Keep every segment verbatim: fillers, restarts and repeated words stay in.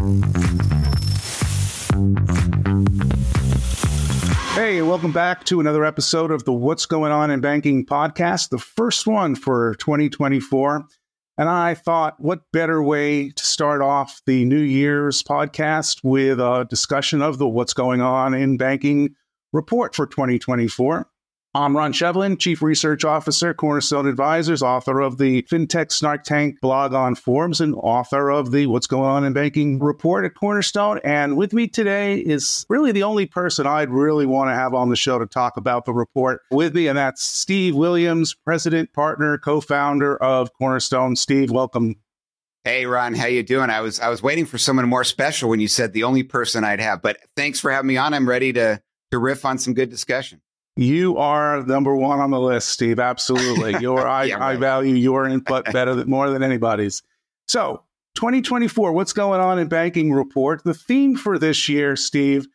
Hey, welcome back to another episode of the What's Going On in Banking podcast, the first one for twenty twenty-four. And I thought, what better way to start off the New Year's podcast with a discussion of the What's Going On in Banking report for twenty twenty-four. I'm Ron Shevlin, Chief Research Officer, Cornerstone Advisors, author of the FinTech Snark Tank blog on Forbes, and author of the What's Going On in Banking report at Cornerstone. And with me today is really the only person I'd really want to have on the show to talk about the report with me, and that's Steve Williams, President, Partner, Co-founder of Cornerstone. Steve, welcome. Hey, Ron, how you doing? I was I was waiting for someone more special when you said the only person I'd have, but thanks for having me on. I'm ready to, to riff on some good discussion. You are number one on the list, Steve. Absolutely. Your I, yeah, right. I value your input better than more than anybody's. So twenty twenty-four, what's going on in banking report? The theme for this year, Steve,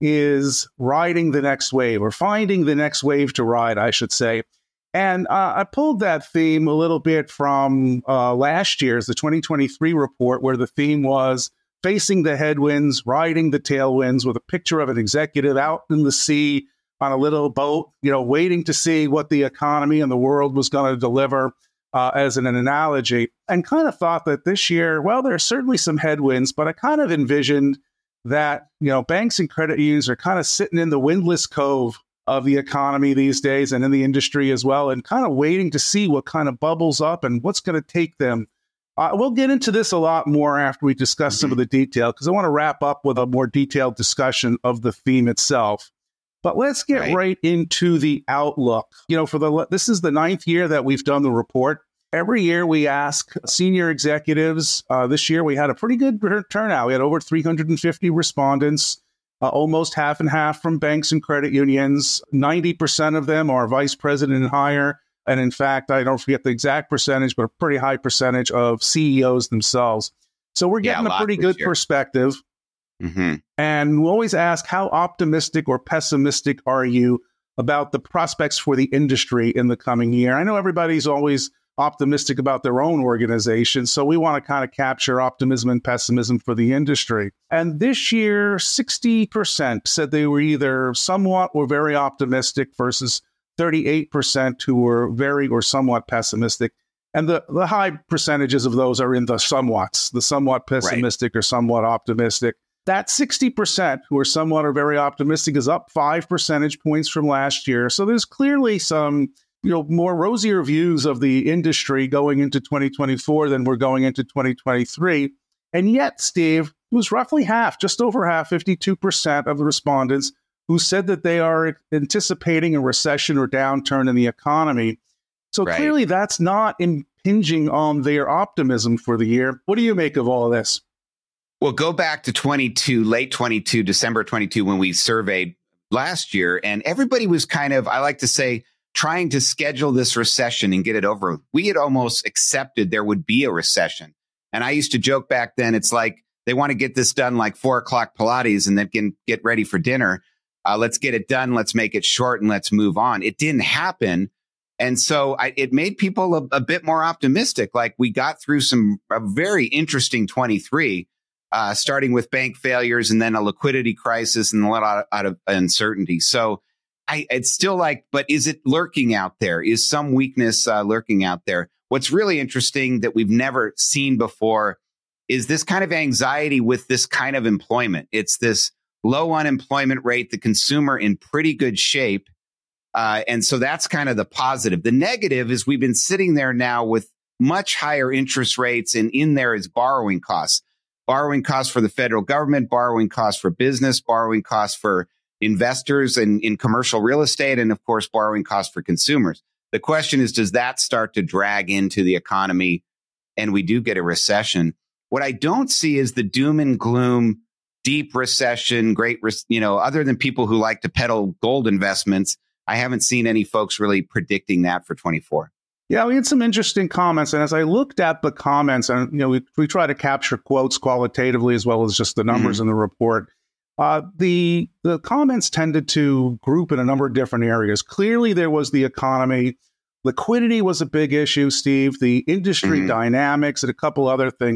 is riding the next wave, or finding the next wave to ride, I should say. And uh, I pulled that theme a little bit from uh, last year's, the twenty twenty-three report, where the theme was facing the headwinds, riding the tailwinds, with a picture of an executive out in the sea on a little boat, you know, waiting to see what the economy and the world was going to deliver uh, as an analogy, and kind of thought that this year, well, there are certainly some headwinds, but I kind of envisioned that, you know, banks and credit unions are kind of sitting in the windless cove of the economy these days, and in the industry as well, and kind of waiting to see what kind of bubbles up and what's going to take them. Uh, we'll get into this a lot more after we discuss some of the detail, because I want to wrap up with a more detailed discussion of the theme itself. But let's get right. right into the outlook. You know, for the this is the ninth year that we've done the report. Every year we ask senior executives. Uh, this year we had a pretty good turnout. We had over three hundred fifty respondents, uh, almost half and half from banks and credit unions. ninety percent of them are vice president and higher. And in fact, I don't forget the exact percentage, but a pretty high percentage of C E Os themselves. So we're getting yeah, a, a pretty good year. perspective. Mm-hmm. And we always ask, how optimistic or pessimistic are you about the prospects for the industry in the coming year? I know everybody's always optimistic about their own organization, so we want to kind of capture optimism and pessimism for the industry. And this year, sixty percent said they were either somewhat or very optimistic versus thirty-eight percent who were very or somewhat pessimistic. And the, the high percentages of those are in the somewhats, the somewhat pessimistic right. or somewhat optimistic. That sixty percent who are somewhat or very optimistic is up five percentage points from last year. So there's clearly some, you know, more rosier views of the industry going into twenty twenty-four than we're going into twenty twenty-three. And yet, Steve, it was roughly half, just over half, fifty-two percent of the respondents who said that they are anticipating a recession or downturn in the economy. So right. clearly that's not impinging on their optimism for the year. What do you make of all of this? Well, go back to twenty-two, late twenty-two, December twenty-two, when we surveyed last year, and everybody was kind of, I like to say, trying to schedule this recession and get it over. We had almost accepted there would be a recession. And I used to joke back then, it's like they want to get this done like four o'clock Pilates and then can get ready for dinner. Uh, let's get it done. Let's make it short and let's move on. It didn't happen. And so I, it made people a, a bit more optimistic. Like we got through some a very interesting twenty-three. Uh, starting with bank failures and then a liquidity crisis and a lot out, out of uncertainty. So I, it's still like, but is it lurking out there? Is some weakness uh, lurking out there? What's really interesting that we've never seen before is this kind of anxiety with this kind of employment. It's this low unemployment rate, the consumer in pretty good shape. Uh, and so that's kind of the positive. The negative is we've been sitting there now with much higher interest rates, and in there is borrowing costs. Borrowing costs for the federal government, borrowing costs for business, borrowing costs for investors in, in commercial real estate, and of course, borrowing costs for consumers. The question is, does that start to drag into the economy and we do get a recession? What I don't see is the doom and gloom, deep recession, great, you know, other than people who like to peddle gold investments, I haven't seen any folks really predicting that for twenty-four. Yeah, we had some interesting comments. And as I looked at the comments, and you know, we, we try to capture quotes qualitatively as well as just the numbers mm-hmm. in the report. Uh, the the comments tended to group in a number of different areas. Clearly, there was the economy. Liquidity was a big issue, Steve. The industry mm-hmm. dynamics and a couple other things. I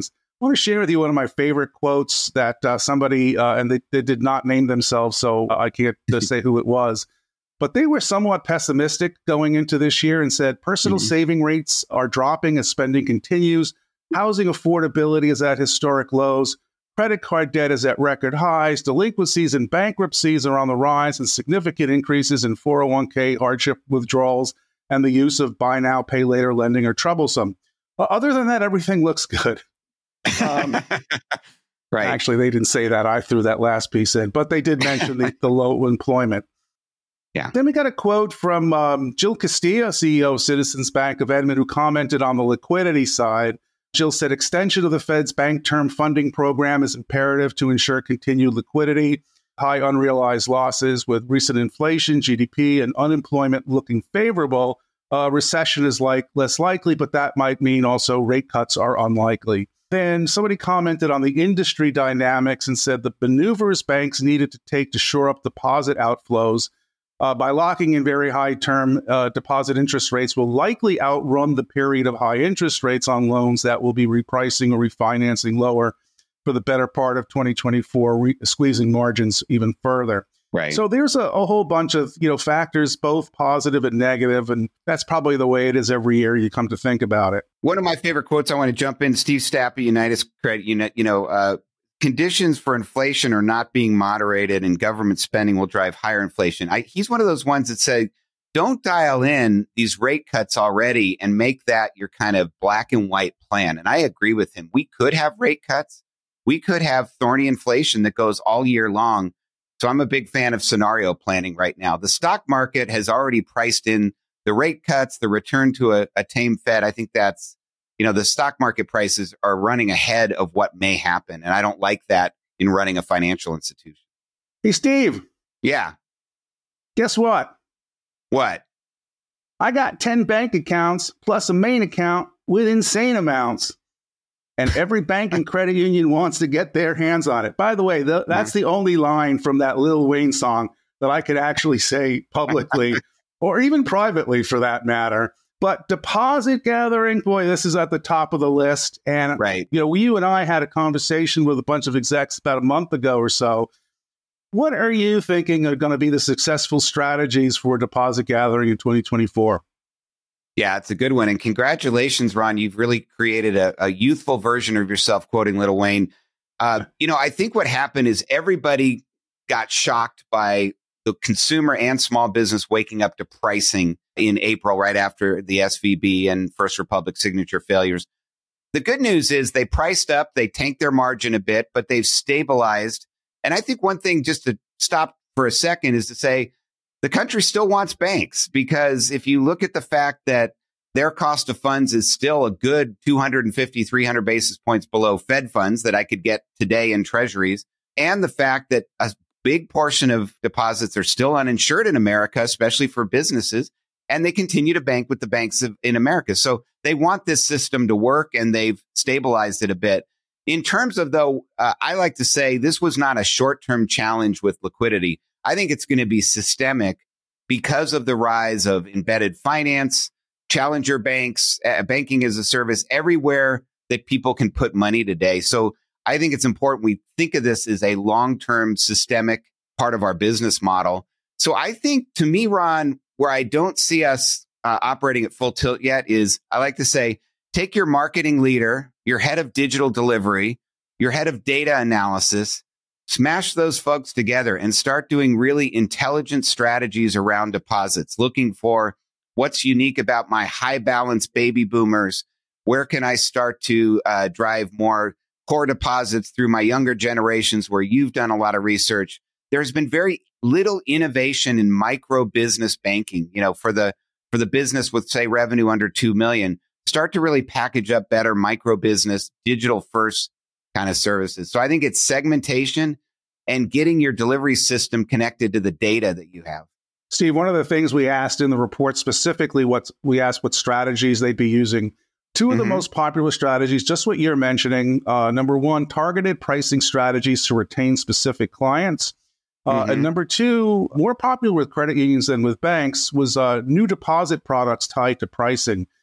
I want to share with you one of my favorite quotes that uh, somebody, uh, and they, they did not name themselves, so I can't uh, say who it was, but they were somewhat pessimistic going into this year and said personal mm-hmm. saving rates are dropping as spending continues. Housing affordability is at historic lows. Credit card debt is at record highs. Delinquencies and bankruptcies are on the rise, and significant increases in four oh one k hardship withdrawals and the use of buy now, pay later lending are troublesome. Well, other than that, everything looks good. Um, right. Actually, they didn't say that. I threw that last piece in, but they did mention the, the low employment. Yeah. Then we got a quote from um, Jill Castilla, C E O of Citizens Bank of Edmond, who commented on the liquidity side. Jill said, extension of the Fed's bank term funding program is imperative to ensure continued liquidity. High unrealized losses with recent inflation, G D P, and unemployment looking favorable. Uh, recession is like less likely, but that might mean also rate cuts are unlikely. Then somebody commented on the industry dynamics and said the maneuvers banks needed to take to shore up deposit outflows uh, by locking in very high term uh, deposit interest rates will likely outrun the period of high interest rates on loans that will be repricing or refinancing lower for the better part of twenty twenty-four, re- squeezing margins even further. Right. So there's a, a whole bunch of, you know, factors, both positive and negative, and that's probably the way it is every year you come to think about it. One of my favorite quotes, I want to jump in, Steve Stapp, United Credit Union, you know, uh, conditions for inflation are not being moderated and government spending will drive higher inflation. I, he's one of those ones that say, don't dial in these rate cuts already and make that your kind of black and white plan. And I agree with him. We could have rate cuts. We could have thorny inflation that goes all year long. So I'm a big fan of scenario planning right now. The stock market has already priced in the rate cuts, the return to a, a tame Fed. I think that's, you know, the stock market prices are running ahead of what may happen. And I don't like that in running a financial institution. Hey, Steve. Yeah. Guess what? What? I got ten bank accounts plus a main account with insane amounts. And every bank and credit union wants to get their hands on it. By the way, the, that's the only line from that Lil Wayne song that I could actually say publicly or even privately for that matter. But deposit gathering, boy, this is at the top of the list. And, right. you know, you and I had a conversation with a bunch of execs about a month ago or so. What are you thinking are going to be the successful strategies for deposit gathering in twenty twenty-four? Yeah, it's a good one. And congratulations, Ron. You've really created a, a youthful version of yourself, quoting Lil Wayne. Uh, you know, I think what happened is everybody got shocked by the consumer and small business waking up to pricing in April, right after the S V B and First Republic signature failures. The good news is they priced up, they tanked their margin a bit, but they've stabilized. And I think one thing, just to stop for a second, is to say, the country still wants banks, because if you look at the fact that their cost of funds is still a good two hundred fifty, three hundred basis points below Fed funds that I could get today in treasuries, and the fact that a big portion of deposits are still uninsured in America, especially for businesses, and they continue to bank with the banks of, in America. So they want this system to work, and they've stabilized it a bit. In terms of, though, uh, I like to say this was not a short-term challenge with liquidity. I think it's going to be systemic because of the rise of embedded finance, challenger banks, uh, banking as a service, everywhere that people can put money today. So I think it's important we think of this as a long-term systemic part of our business model. So I think, to me, Ron, where I don't see us uh, operating at full tilt yet is, I like to say, take your marketing leader, your head of digital delivery, your head of data analysis, smash those folks together and start doing really intelligent strategies around deposits, looking for what's unique about my high balance baby boomers. Where can I start to uh, drive more core deposits through my younger generations, where you've done a lot of research? There's been very little innovation in micro business banking, you know, for the for the business with, say, revenue under two million. Start to really package up better micro business, digital first kind of services. So I think it's segmentation and getting your delivery system connected to the data that you have. Steve, one of the things we asked in the report specifically, what we asked what strategies they'd be using. Two of mm-hmm. the most popular strategies, just what you're mentioning. Uh, number one, targeted pricing strategies to retain specific clients. Uh, mm-hmm. And number two, more popular with credit unions than with banks, was uh, new deposit products tied to pricing.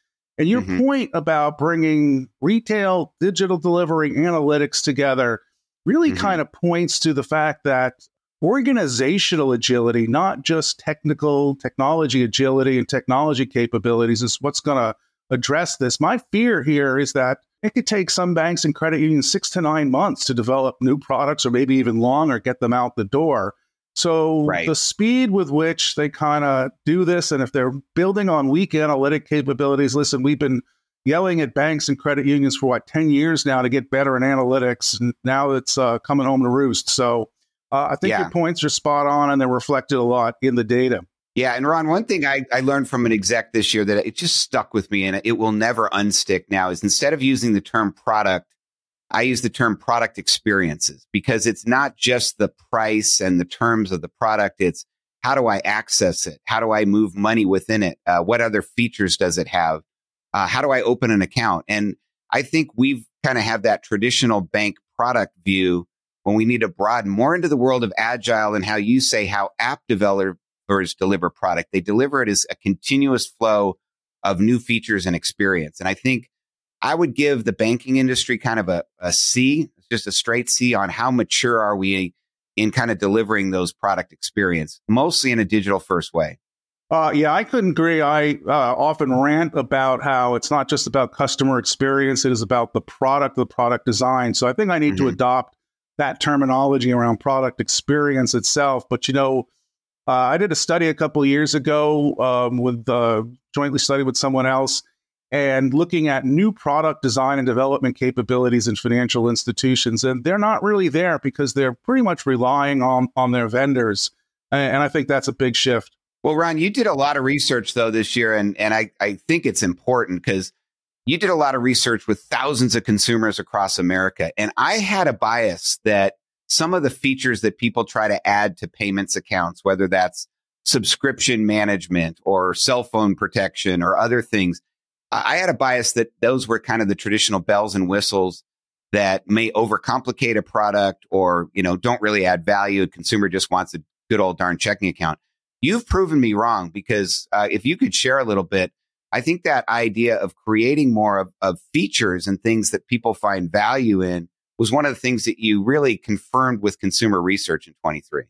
And your Mm-hmm. point about bringing retail, digital delivery, analytics together really Mm-hmm. kind of points to the fact that organizational agility, not just technical technology agility and technology capabilities, is what's going to address this. My fear here is that it could take some banks and credit unions six to nine months to develop new products, or maybe even longer, get them out the door. So Right. the speed with which they kind of do this, and if they're building on weak analytic capabilities, listen, we've been yelling at banks and credit unions for what, ten years now to get better in analytics. And now it's uh, coming home to roost. So uh, I think Yeah. your points are spot on, and they're reflected a lot in the data. Yeah. And Ron, one thing I, I learned from an exec this year that it just stuck with me and it will never unstick now is instead of using the term product, I use the term product experiences, because it's not just the price and the terms of the product. It's how do I access it? How do I move money within it? Uh, what other features does it have? Uh, how do I open an account? And I think we've kind of have that traditional bank product view when we need to broaden more into the world of agile and how you say how app developers deliver product. They deliver it as a continuous flow of new features and experience. And I think I would give the banking industry kind of a, a C, just a straight C on how mature are we in kind of delivering those product experience, mostly in a digital first way. Uh, yeah, I couldn't agree. I uh, often rant about how it's not just about customer experience. It is about the product, the product design. So I think I need Mm-hmm. to adopt that terminology around product experience itself. But, you know, uh, I did a study a couple of years ago um, with uh, jointly studied with someone else, and looking at new product design and development capabilities in financial institutions. And they're not really there because they're pretty much relying on, on their vendors. And, and I think that's a big shift. Well, Ron, you did a lot of research, though, this year. And, and I, I think it's important because you did a lot of research with thousands of consumers across America. And I had a bias that some of the features that people try to add to payments accounts, whether that's subscription management or cell phone protection or other things, I had a bias that those were kind of the traditional bells and whistles that may overcomplicate a product or, you know, don't really add value. A consumer just wants a good old darn checking account. You've proven me wrong, because uh, if you could share a little bit, I think that idea of creating more of, of features and things that people find value in was one of the things that you really confirmed with consumer research in twenty-three.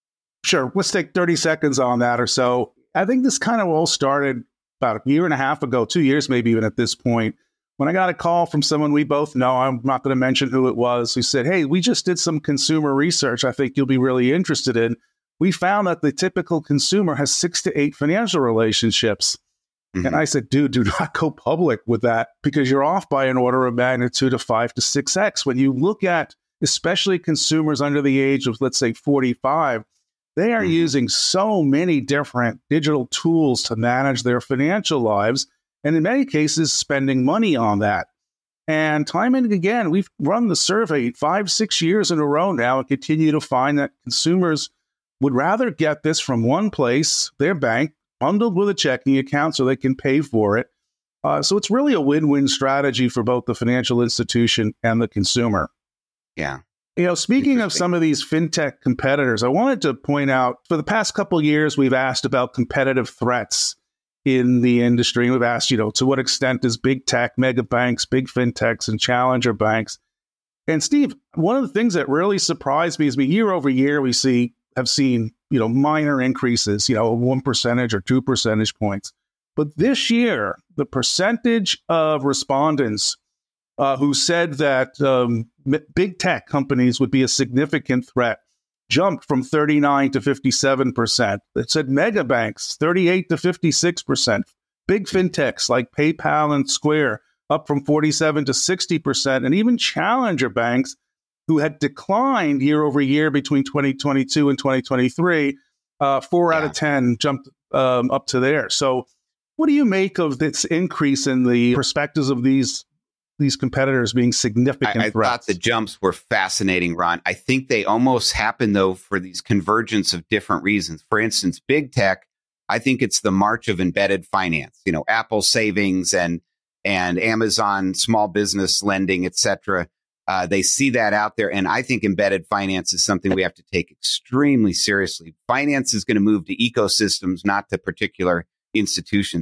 Sure. Let's take thirty seconds on that or so. I think this kind of all started about a year and a half ago, two years maybe even at this point, when I got a call from someone we both know, I'm not going to mention who it was, who said, hey, we just did some consumer research I think you'll be really interested in. We found that the typical consumer has six to eight financial relationships. Mm-hmm. And I said, dude, do not go public with that, because you're off by an order of magnitude of five to six X. When you look at especially consumers under the age of, let's say, forty-five, they are mm-hmm. using so many different digital tools to manage their financial lives, and in many cases, spending money on that. And time and again, we've run the survey five, six years in a row now and continue to find that consumers would rather get this from one place, their bank, bundled with a checking account so they can pay for it. Uh, so it's really a win-win strategy for both the financial institution and the consumer. Yeah. You know, speaking of some of these fintech competitors, I wanted to point out, for the past couple of years, we've asked about competitive threats in the industry. We've asked, you know, to what extent does big tech, mega banks, big fintechs, and challenger banks? And Steve, one of the things that really surprised me is we year over year, we see have seen, you know, minor increases, you know, one percentage or two percentage points. But this year, the percentage of respondents uh, who said that um, big tech companies would be a significant threat jumped from thirty-nine to fifty-seven percent. It said mega banks, thirty-eight to fifty-six percent. Big fintechs like PayPal and Square up from forty-seven to sixty percent. And even challenger banks, who had declined year over year between twenty twenty-two and twenty twenty-three, uh, four yeah. out of ten jumped um, up to there. So what do you make of this increase in the perspectives of these these competitors being significant I, I threats? thought the jumps were fascinating, Ron. I think they almost happen, though, for these convergence of different reasons. For instance, big tech, I think it's the march of embedded finance, you know, Apple savings and and Amazon small business lending, et cetera. Uh, they see that out there. And I think embedded finance is something we have to take extremely seriously. Finance is going to move to ecosystems, not to particular institutions.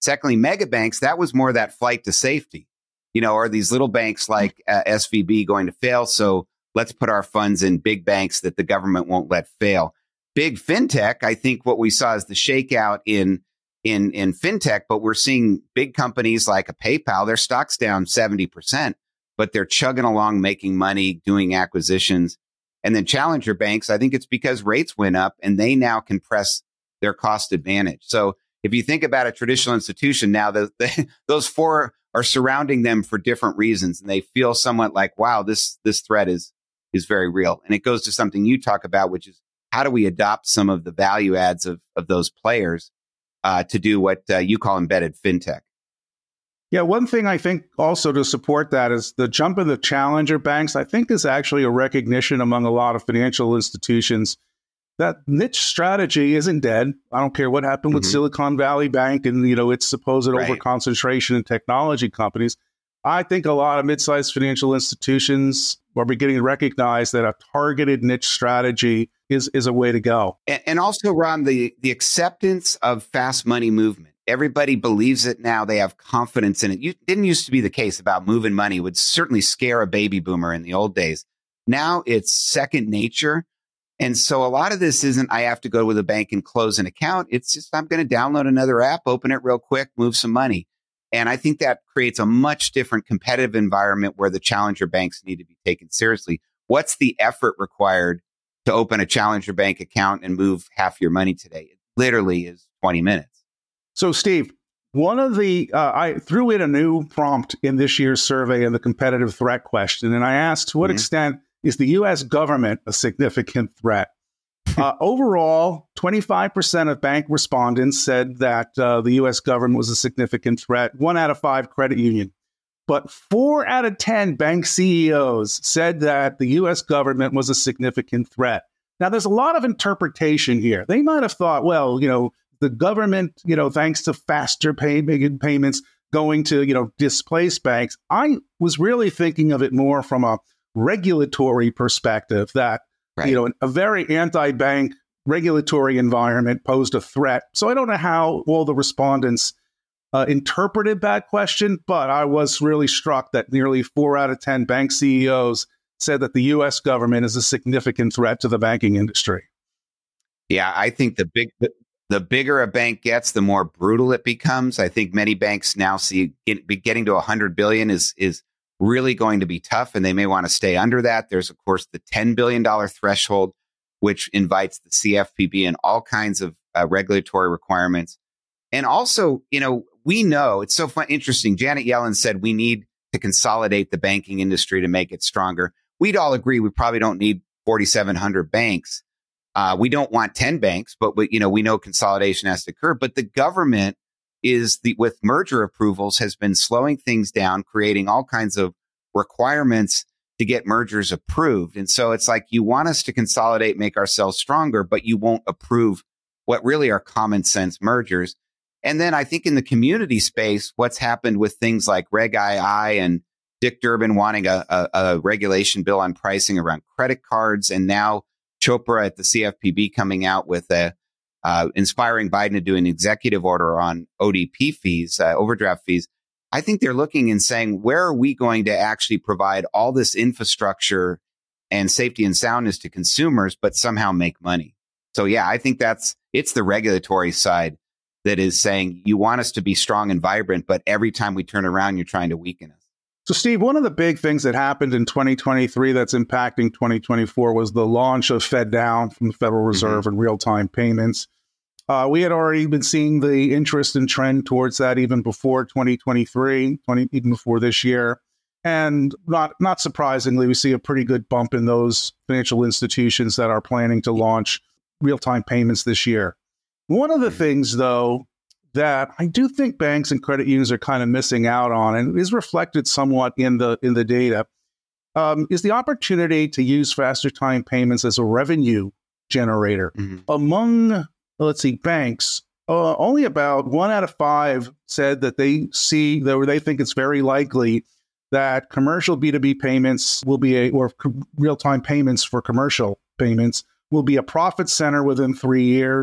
Secondly, mega banks, that was more that flight to safety. You know, are these little banks like uh, S V B going to fail? So let's put our funds in big banks that the government won't let fail. Big fintech, I think what we saw is the shakeout in in in fintech, but we're seeing big companies like a PayPal, their stock's down seventy percent, but they're chugging along, making money, doing acquisitions. And then challenger banks, I think it's because rates went up and they now can press their cost advantage. So if you think about a traditional institution now, the, the, those four are surrounding them for different reasons. And they feel somewhat like, wow, this this threat is is very real. And it goes to something you talk about, which is how do we adopt some of the value adds of, of those players uh, to do what uh, you call embedded fintech? Yeah, one thing I think also to support that is the jump in the challenger banks, I think is actually a recognition among a lot of financial institutions that niche strategy isn't dead. I don't care what happened with mm-hmm. Silicon Valley Bank and, you know, its supposed right. overconcentration in technology companies. I think a lot of mid-sized financial institutions are beginning to recognize that a targeted niche strategy is, is a way to go. And, and also, Ron, the, the acceptance of fast money movement. Everybody believes it now. They have confidence in it. You didn't used to be the case about moving money. It would certainly scare a baby boomer in the old days. Now it's second nature. And so a lot of this isn't, I have to go to the bank and close an account. It's just, I'm going to download another app, open it real quick, move some money. And I think that creates a much different competitive environment where the challenger banks need to be taken seriously. What's the effort required to open a challenger bank account and move half your money today? It literally is twenty minutes. So, Steve, one of the, uh, I threw in a new prompt in this year's survey in the competitive threat question, and I asked, to what mm-hmm. extent is the U S government a significant threat? uh, overall, twenty-five percent of bank respondents said that uh, the U S government was a significant threat, one out of five credit union. But four out of ten bank C E Os said that the U S government was a significant threat. Now, there's a lot of interpretation here. They might have thought, well, you know, the government, you know, thanks to faster pay, payments going to, you know, displace banks. I was really thinking of it more from a regulatory perspective that, right. you know, a very anti-bank regulatory environment posed a threat. So I don't know how all the respondents uh, interpreted that question, but I was really struck that nearly four out of ten bank C E Os said that the U S government is a significant threat to the banking industry. Yeah, I think the big... The- The bigger a bank gets, the more brutal it becomes. I think many banks now see get, getting to one hundred billion is is really going to be tough, and they may want to stay under that. There's, of course, the ten billion dollars threshold, which invites the C F P B and all kinds of uh, regulatory requirements. And also, you know, we know it's so fun, interesting. Janet Yellen said we need to consolidate the banking industry to make it stronger. We'd all agree we probably don't need forty-seven hundred banks. Uh, we don't want ten banks, but we, you know, we know consolidation has to occur. But the government is the with merger approvals has been slowing things down, creating all kinds of requirements to get mergers approved. And so it's like you want us to consolidate, make ourselves stronger, but you won't approve what really are common sense mergers. And then I think in the community space, what's happened with things like Reg two and Dick Durbin wanting a, a, a regulation bill on pricing around credit cards, and now Chopra at the C F P B coming out with a uh, inspiring Biden to do an executive order on O D P fees, uh, overdraft fees. I think they're looking and saying, where are we going to actually provide all this infrastructure and safety and soundness to consumers, but somehow make money? So, yeah, I think that's it's the regulatory side that is saying you want us to be strong and vibrant, but every time we turn around, you're trying to weaken us. So, Steve, one of the big things that happened in twenty twenty-three that's impacting twenty twenty-four was the launch of FedNow from the Federal Reserve mm-hmm. and real-time payments. Uh, we had already been seeing the interest and trend towards that even before twenty twenty-three, twenty, even before this year. And not not surprisingly, we see a pretty good bump in those financial institutions that are planning to launch real-time payments this year. One of the things, though, that I do think banks and credit unions are kind of missing out on, and is reflected somewhat in the in the data, um, is the opportunity to use faster time payments as a revenue generator. Mm-hmm. Among, let's see, banks, uh, only about one out of five said that they see, that they think it's very likely that commercial B two B payments will be a, or co- real-time payments for commercial payments will be a profit center within three years.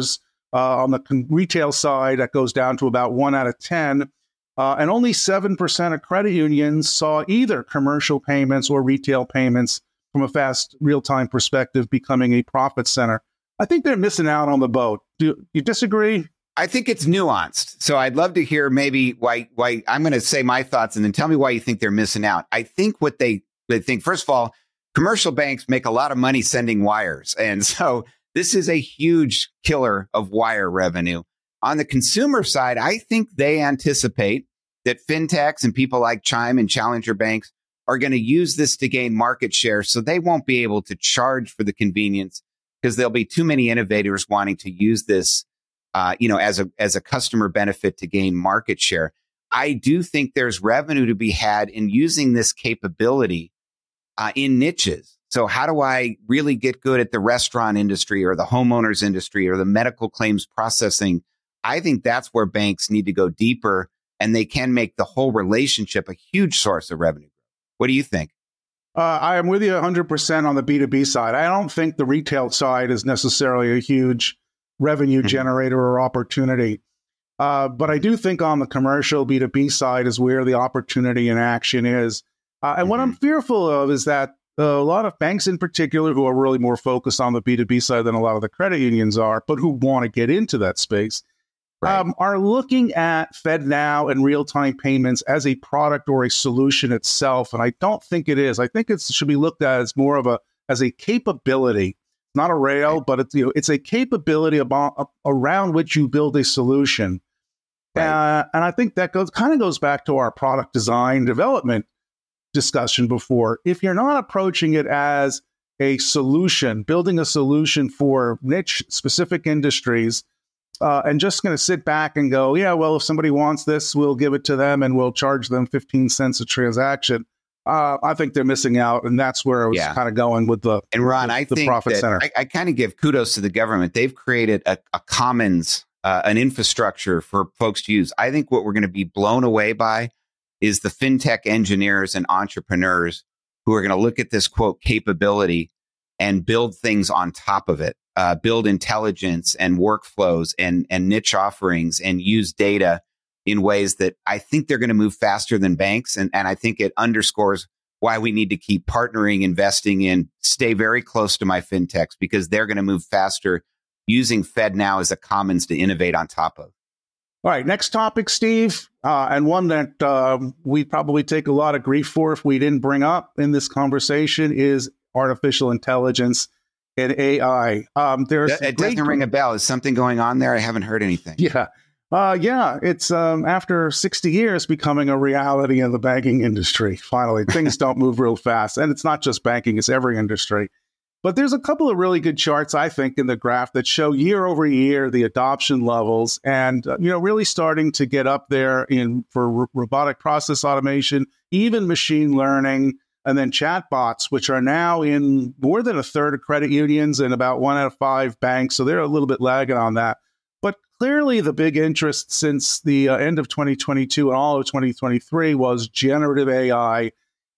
Uh, on the con- retail side, that goes down to about one out of ten. Uh, and only seven percent of credit unions saw either commercial payments or retail payments from a fast real-time perspective becoming a profit center. I think they're missing out on the boat. Do you disagree? I think it's nuanced. So I'd love to hear maybe why, why I'm going to say my thoughts and then tell me why you think they're missing out. I think what they, they think, first of all, commercial banks make a lot of money sending wires. And so this is a huge killer of wire revenue. On the consumer side, I think they anticipate that fintechs and people like Chime and Challenger banks are going to use this to gain market share. So they won't be able to charge for the convenience because there'll be too many innovators wanting to use this, uh, you know, as a, as a customer benefit to gain market share. I do think there's revenue to be had in using this capability uh, in niches. So how do I really get good at the restaurant industry or the homeowners industry or the medical claims processing? I think that's where banks need to go deeper, and they can make the whole relationship a huge source of revenue. What do you think? Uh, I am with you one hundred percent on the B two B side. I don't think the retail side is necessarily a huge revenue mm-hmm. generator or opportunity. Uh, but I do think on the commercial B two B side is where the opportunity and action is. Uh, and mm-hmm. what I'm fearful of is that uh, a lot of banks in particular, who are really more focused on the B two B side than a lot of the credit unions are, but who want to get into that space, Right. Um, are looking at FedNow and real-time payments as a product or a solution itself, and I don't think it is. I think it should be looked at as more of a as a capability, not a rail, right. but it's you know it's a capability about, around which you build a solution. Right. Uh, and I think that goes kind of goes back to our product design development discussion before. If you're not approaching it as a solution, building a solution for niche specific industries. Uh, and just going to sit back and go, yeah, well, if somebody wants this, we'll give it to them and we'll charge them fifteen cents a transaction. Uh, I think they're missing out. And that's where I was yeah. kind of going with the, and Ron, the, I the think profit that center. I, I kind of give kudos to the government. They've created a, a commons, uh, an infrastructure for folks to use. I think what we're going to be blown away by is the fintech engineers and entrepreneurs who are going to look at this, quote, capability and build things on top of it. Uh, build intelligence and workflows and, and niche offerings and use data in ways that I think they're going to move faster than banks. And, and I think it underscores why we need to keep partnering, investing in, stay very close to my fintechs because they're going to move faster using FedNow as a commons to innovate on top of. All right, next topic, Steve, uh, and one that uh, we'd probably take a lot of grief for if we didn't bring up in this conversation is artificial intelligence. And A I. Um, there's it doesn't great... ring a bell. Is something going on there? I haven't heard anything. Yeah. Uh, yeah. It's um, after sixty years becoming a reality in the banking industry. Finally, things don't move real fast. And it's not just banking, it's every industry. But there's a couple of really good charts, I think, in the graph that show year over year the adoption levels and, uh, you know, really starting to get up there in for r- robotic process automation, even machine learning. And then chatbots, which are now in more than a third of credit unions and about one out of five banks. So they're a little bit lagging on that. But clearly the big interest since the uh, end of twenty twenty-two and all of twenty twenty-three was generative A I.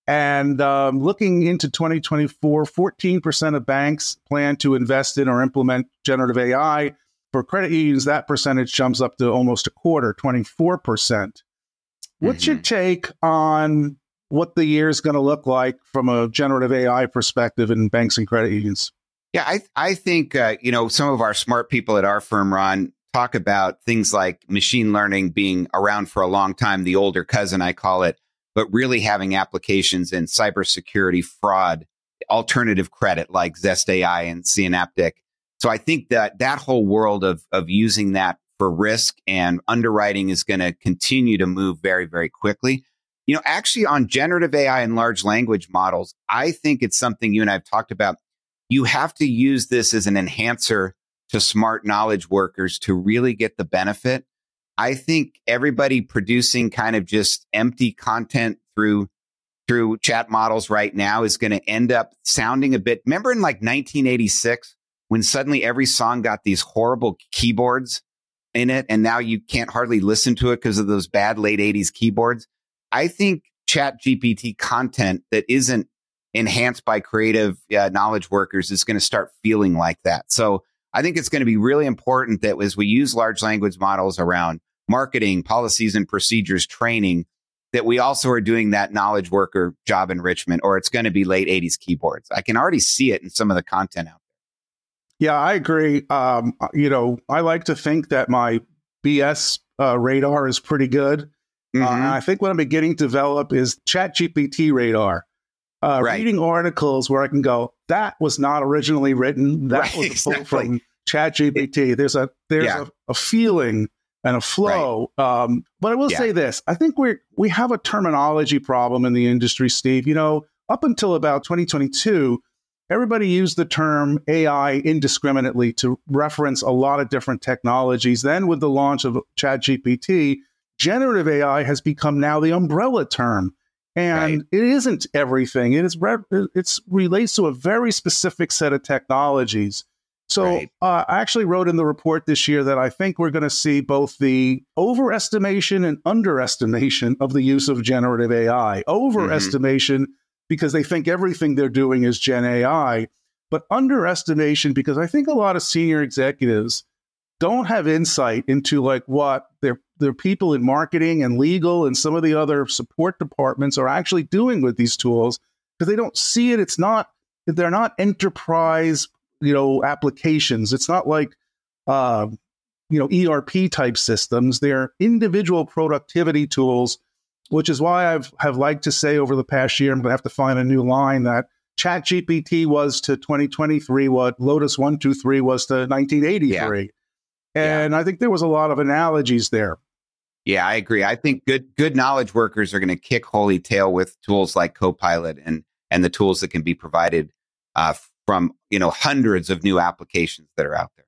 And um, looking into twenty twenty-four, fourteen percent of banks plan to invest in or implement generative A I. For credit unions, that percentage jumps up to almost a quarter, twenty-four percent. What's mm-hmm. your take on what the year is going to look like from a generative A I perspective in banks and credit unions? Yeah, I I think, uh, you know, some of our smart people at our firm, Ron, talk about things like machine learning being around for a long time, the older cousin, I call it, but really having applications in cybersecurity, fraud, alternative credit like Zest A I and Synaptic. So I think that that whole world of of using that for risk and underwriting is going to continue to move very, very quickly. You know, actually on generative A I and large language models, I think it's something you and I have talked about. You have to use this as an enhancer to smart knowledge workers to really get the benefit. I think everybody producing kind of just empty content through through chat models right now is going to end up sounding a bit. Remember in like nineteen eighty-six when suddenly every song got these horrible keyboards in it, and now you can't hardly listen to it because of those bad late eighties keyboards? I think Chat G P T content that isn't enhanced by creative uh, knowledge workers is going to start feeling like that. So I think it's going to be really important that as we use large language models around marketing, policies and procedures, training, that we also are doing that knowledge worker job enrichment, or it's going to be late eighties keyboards. I can already see it in some of the content out there. Yeah, I agree. Um, you know, I like to think that my B S uh, radar is pretty good. Mm-hmm. Uh, and I think what I'm beginning to develop is ChatGPT radar. Uh, right. Reading articles where I can go, that was not originally written. That right, was a exactly. from ChatGPT. There's a there's yeah. a, a feeling and a flow. Right. Um, but I will yeah. say this: I think we we have a terminology problem in the industry, Steve. You know, up until about twenty twenty-two, everybody used the term A I indiscriminately to reference a lot of different technologies. Then, with the launch of ChatGPT, generative A I has become now the umbrella term. And right. it isn't everything. It is re- it's relates to a very specific set of technologies. So right. uh, I actually wrote in the report this year that I think we're going to see both the overestimation and underestimation of the use of generative A I. Overestimation mm-hmm. because they think everything they're doing is Gen A I, but underestimation because I think a lot of senior executives don't have insight into like what their their people in marketing and legal and some of the other support departments are actually doing with these tools, because they don't see it. It's not, they're not enterprise, you know, applications. It's not like, uh, you know, E R P type systems. They're individual productivity tools, which is why I've have liked to say over the past year, I'm going to have to find a new line, that ChatGPT was to twenty twenty-three what Lotus one two three was to nineteen eighty-three. Yeah. And yeah. I think there was a lot of analogies there. Yeah, I agree. I think good good knowledge workers are going to kick holy tail with tools like Copilot and and the tools that can be provided uh, from, you know, hundreds of new applications that are out there.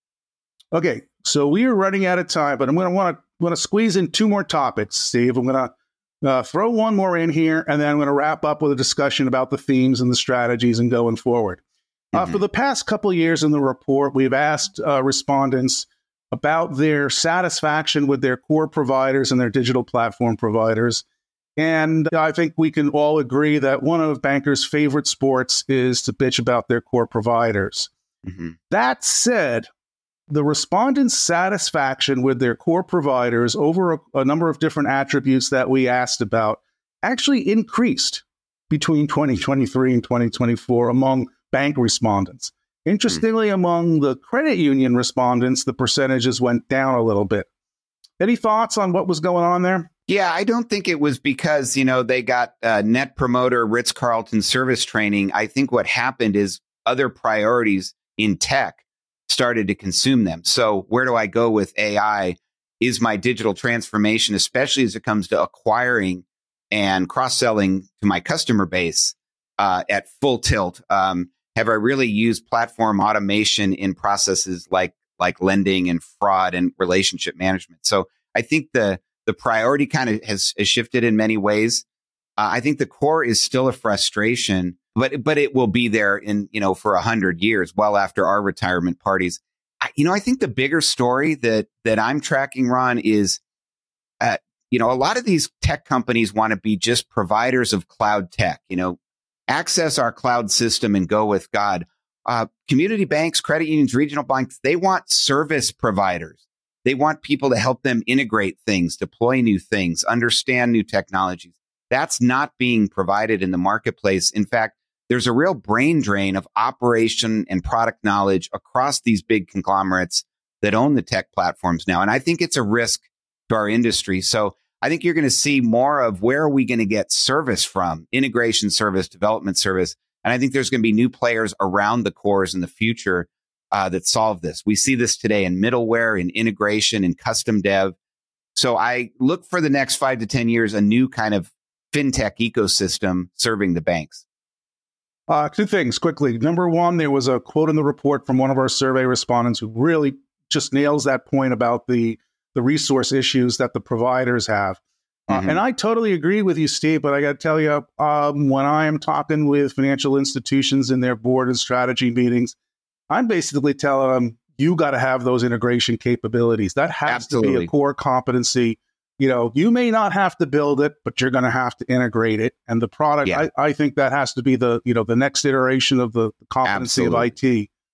Okay, so we are running out of time, but I'm going to want to want to squeeze in two more topics, Steve. I'm going to uh, throw one more in here, and then I'm going to wrap up with a discussion about the themes and the strategies and going forward. Mm-hmm. Uh, for the past couple of years in the report, we've asked uh, respondents about their satisfaction with their core providers and their digital platform providers. And I think we can all agree that one of bankers' favorite sports is to bitch about their core providers. Mm-hmm. That said, the respondents' satisfaction with their core providers over a, a number of different attributes that we asked about actually increased between twenty twenty-three and twenty twenty-four among bank respondents. Interestingly, mm. among the credit union respondents, the percentages went down a little bit. Any thoughts on what was going on there? Yeah, I don't think it was because, you know, they got uh, Net Promoter, Ritz-Carlton service training. I think what happened is other priorities in tech started to consume them. So where do I go with A I? Is my digital transformation, especially as it comes to acquiring and cross-selling to my customer base uh, at full tilt? Um, Have I really used platform automation in processes like like lending and fraud and relationship management? So I think the the priority kind of has, has shifted in many ways. Uh, I think the core is still a frustration, but but it will be there in, you know, for a hundred years, well after our retirement parties. I, you know, I think the bigger story that that I'm tracking, Ron, is uh, you know, a lot of these tech companies want to be just providers of cloud tech. You know, access our cloud system and go with God. Uh, community banks, credit unions, regional banks, they want service providers. They want people to help them integrate things, deploy new things, understand new technologies. That's not being provided in the marketplace. In fact, there's a real brain drain of operation and product knowledge across these big conglomerates that own the tech platforms now. And I think it's a risk to our industry. So I think you're going to see more of where are we going to get service from, integration service, development service. And I think there's going to be new players around the cores in the future uh, that solve this. We see this today in middleware, in integration, in custom dev. So I look for the next five to ten years, a new kind of fintech ecosystem serving the banks. Uh, two things quickly. Number one, there was a quote in the report from one of our survey respondents who really just nails that point about the the resource issues that the providers have. Uh, mm-hmm. And I totally agree with you, Steve, but I got to tell you, um, when I am talking with financial institutions in their board and strategy meetings, I'm basically telling them, you got to have those integration capabilities. That has Absolutely. to be a core competency. You know, you may not have to build it, but you're going to have to integrate it. And the product, yeah. I, I think that has to be the, you know, the next iteration of the competency Absolutely. of I T.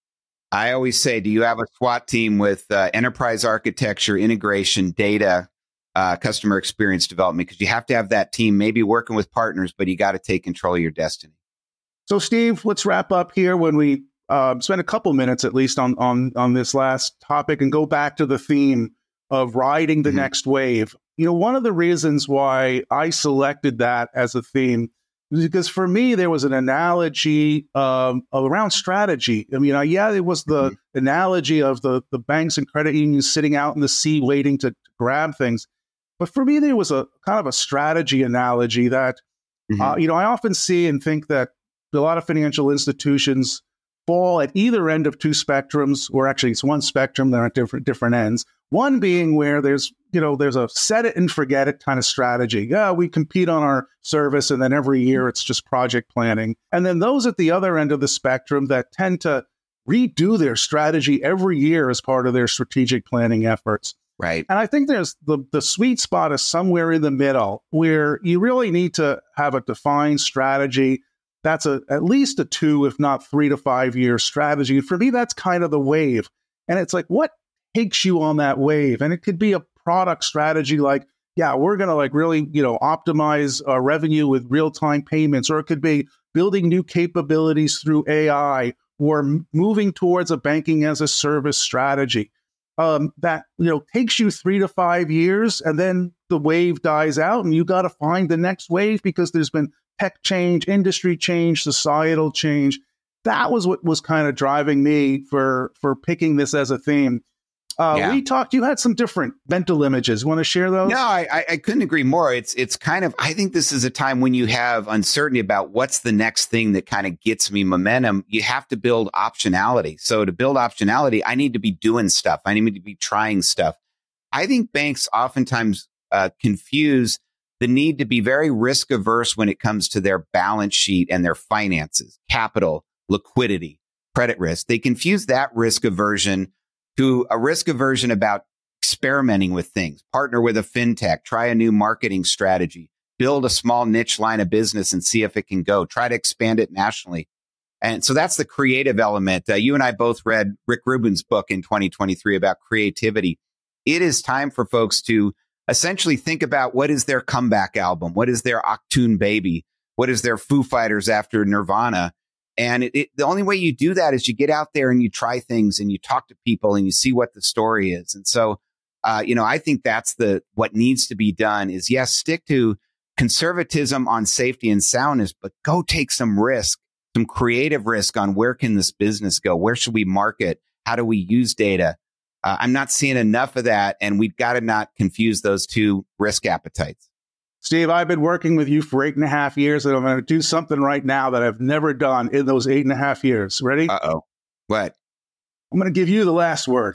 I always say, do you have a SWAT team with uh, enterprise architecture, integration, data, uh, customer experience development? Because you have to have that team, maybe working with partners, but you got to take control of your destiny. So, Steve, let's wrap up here when we uh, spend a couple minutes at least on, on, on this last topic and go back to the theme of riding the mm-hmm. next wave. You know, one of the reasons why I selected that as a theme was because for me, there was an analogy um, around strategy. I mean, uh, yeah, it was the mm-hmm. analogy of the, the banks and credit unions sitting out in the sea waiting to, to grab things. But for me, there was a kind of a strategy analogy that, mm-hmm. uh, you know, I often see and think that a lot of financial institutions fall at either end of two spectrums, or actually it's one spectrum, they're at different different ends. One being where there's, you know, there's a set it and forget it kind of strategy. Yeah, we compete on our service and then every year it's just project planning. And then those at the other end of the spectrum that tend to redo their strategy every year as part of their strategic planning efforts. Right. And I think there's the, the sweet spot is somewhere in the middle where you really need to have a defined strategy. That's a at least a two, if not three to five year strategy. And for me, that's kind of the wave. And it's like, what takes you on that wave? And it could be a product strategy like, yeah, we're going to like really, you know, optimize our revenue with real-time payments, or it could be building new capabilities through A I, or m- moving towards a banking as a service strategy um, that, you know, takes you three to five years and then the wave dies out and you got to find the next wave because there's been tech change, industry change, societal change. That was what was kind of driving me for, for picking this as a theme. Uh, yeah. We talked, you had some different mental images. Want to share those? No, I, I couldn't agree more. It's it's kind of, I think this is a time when you have uncertainty about what's the next thing that kind of gets me momentum. You have to build optionality. So to build optionality, I need to be doing stuff. I need to be trying stuff. I think banks oftentimes uh, confuse the need to be very risk averse when it comes to their balance sheet and their finances, capital, liquidity, credit risk. They confuse that risk aversion to a risk aversion about experimenting with things, partner with a fintech, try a new marketing strategy, build a small niche line of business and see if it can go, try to expand it nationally. And so that's the creative element. Uh, you and I both read Rick Rubin's book in twenty twenty-three about creativity. It is time for folks to essentially think about what is their comeback album? What is their Achtung Baby? What is their Foo Fighters after Nirvana? And it, it, the only way you do that is you get out there and you try things and you talk to people and you see what the story is. And so, uh, you know, I think that's the what needs to be done is, yes, stick to conservatism on safety and soundness, but go take some risk, some creative risk on where can this business go? Where should we market? How do we use data? Uh, I'm not seeing enough of that. And we've got to not confuse those two risk appetites. Steve, I've been working with you for eight and a half years, and I'm going to do something right now that I've never done in those eight and a half years. Ready? Uh-oh. What? I'm going to give you the last word.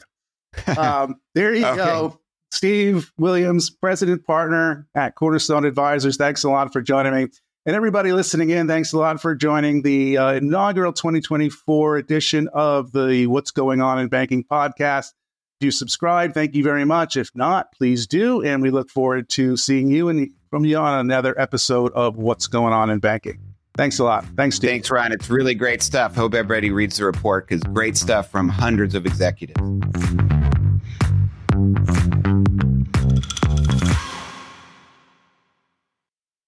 Um, there you okay. go. Steve Williams, president partner at Cornerstone Advisors. Thanks a lot for joining me. And everybody listening in, thanks a lot for joining the uh, inaugural twenty twenty-four edition of the What's Going On in Banking podcast. If you subscribe, thank you very much. If not, please do. And we look forward to seeing you and from you on another episode of What's Going On in Banking. Thanks a lot. Thanks, Steve. Thanks, Ron. It's really great stuff. Hope everybody reads the report because great stuff from hundreds of executives.